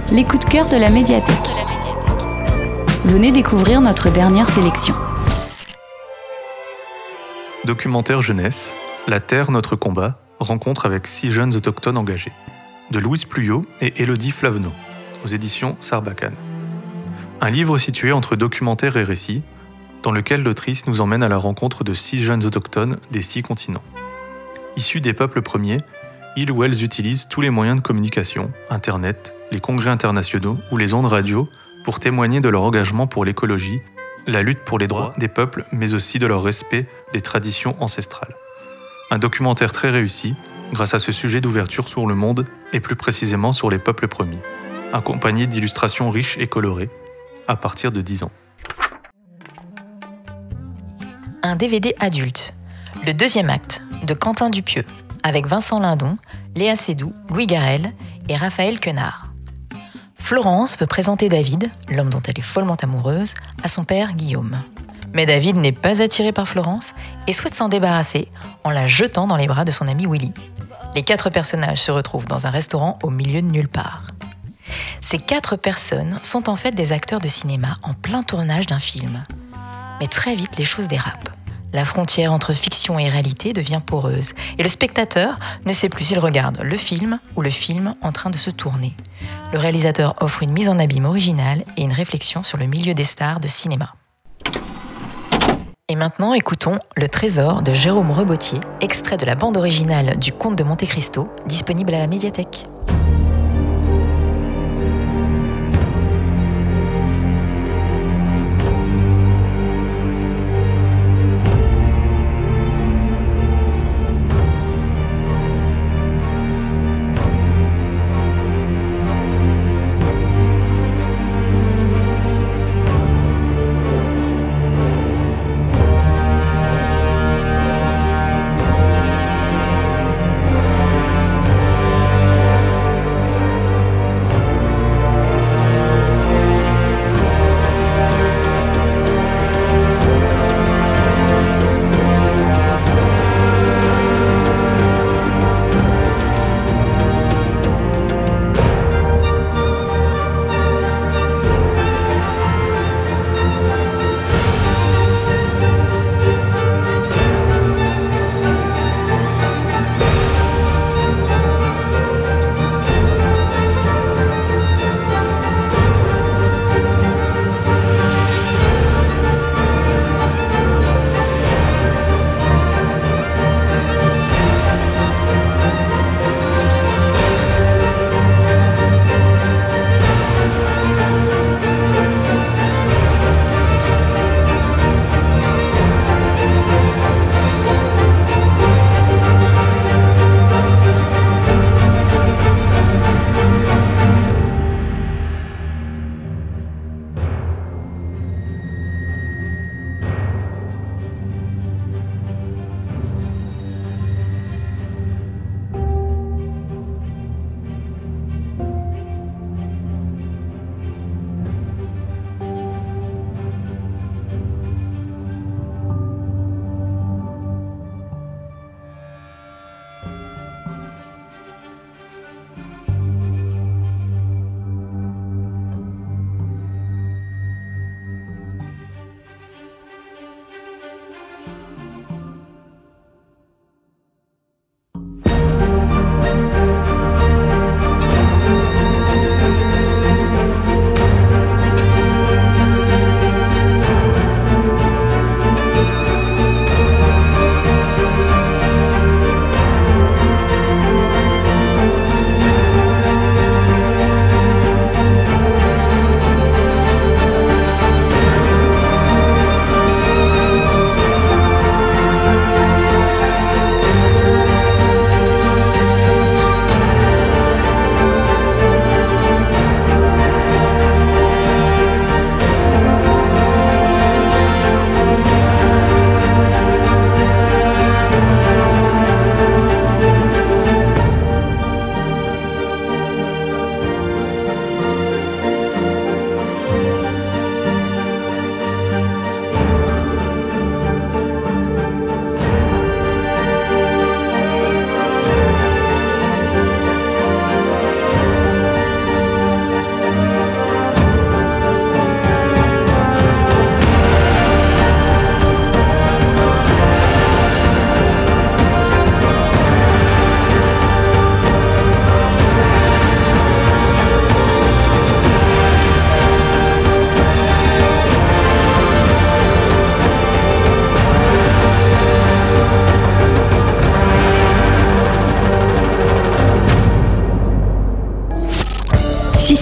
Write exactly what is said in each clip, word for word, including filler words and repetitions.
les coups de cœur de la médiathèque. Venez découvrir notre dernière sélection. Documentaire jeunesse, La Terre, notre combat, rencontre avec six jeunes autochtones engagés, de Louise Pluyot et Élodie Flavenot, aux éditions Sarbacane. Un livre situé entre documentaire et récit, dans lequel l'autrice nous emmène à la rencontre de six jeunes autochtones des six continents. Issus des peuples premiers, ils ou elles utilisent tous les moyens de communication, Internet, les congrès internationaux ou les ondes radio pour témoigner de leur engagement pour l'écologie, la lutte pour les droits des peuples, mais aussi de leur respect des traditions ancestrales. Un documentaire très réussi, grâce à ce sujet d'ouverture sur le monde et plus précisément sur les peuples premiers, accompagné d'illustrations riches et colorées, à partir de dix ans. Un D V D adulte, le deuxième acte, de Quentin Dupieux, avec Vincent Lindon, Léa Seydoux, Louis Garrel et Raphaël Quenard. Florence veut présenter David, l'homme dont elle est follement amoureuse, à son père Guillaume. Mais David n'est pas attiré par Florence et souhaite s'en débarrasser en la jetant dans les bras de son ami Willy. Les quatre personnages se retrouvent dans un restaurant au milieu de nulle part. Ces quatre personnes sont en fait des acteurs de cinéma en plein tournage d'un film. Mais très vite, les choses dérapent. La frontière entre fiction et réalité devient poreuse et le spectateur ne sait plus s'il regarde le film ou le film en train de se tourner. Le réalisateur offre une mise en abîme originale et une réflexion sur le milieu des stars de cinéma. Et maintenant, écoutons Le Trésor de Jérôme Rebottier, extrait de la bande originale du Comte de Monte Cristo, disponible à la médiathèque.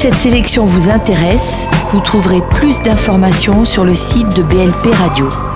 cette sélection vous intéresse, vous trouverez plus d'informations sur le site de B L P Radio.